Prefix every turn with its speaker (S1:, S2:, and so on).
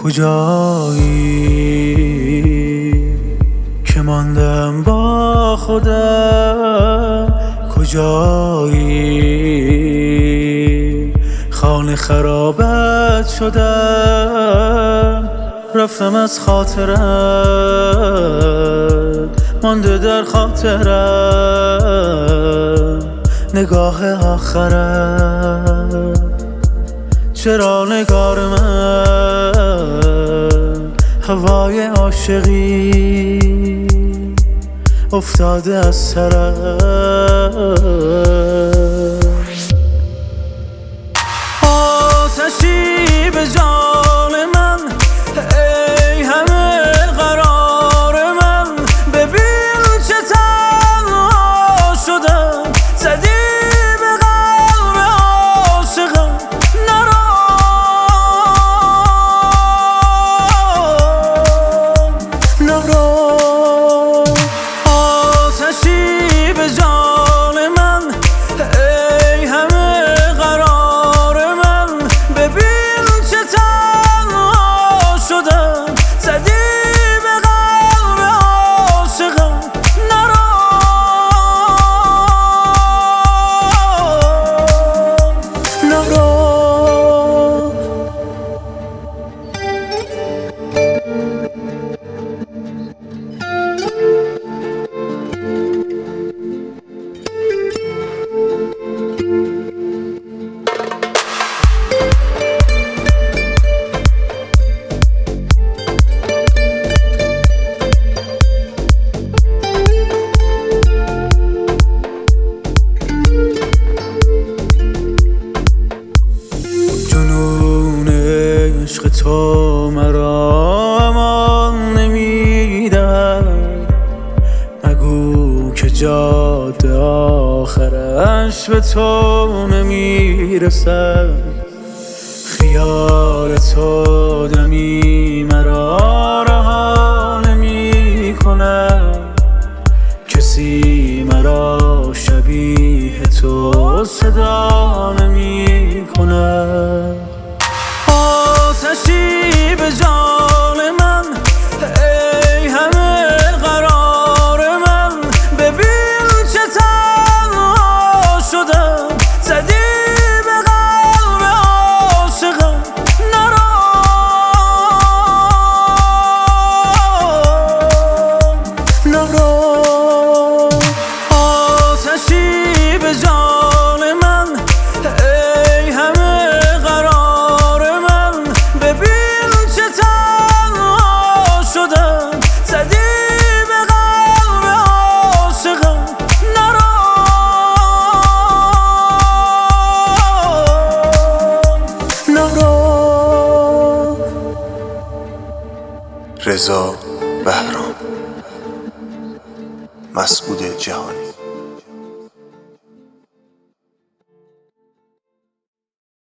S1: کجایی که ماندم با خودم؟ کجایی خانه خرابت شدم؟ رفتم از خاطرم، مانده در خاطرم نگاه آخرم. چرا نگار من هوای عاشقی افتاده از سرم؟ آتشی به جان من، ای همه قرار من، ببین چه تنها شدم. زدی به قلب عاشقم نرو، نرو. آتشی به جان من، ای همه قرار من، ببین چه تنها شدم. زدی به قلب عاشقم نرو، نرو. جنون عشق تو مرا امان نمیدهد. نگو که جاده آخرش به تو نمیرسد. خیال تو دمی مرا رها نمی کند. کسی مرا شبیه تو صدا نمی کند. آتشی به جان من، ای همه قرار من، ببین چه تنها شدم. زدی به قلب عاشقم نرو، نرو. آتشی به جان من، ای همه قرار من، ببین چه تنها شدم. زدی به قلب عاشقم نرو، نرو.
S2: رضا بهرام، مسعود جهانی.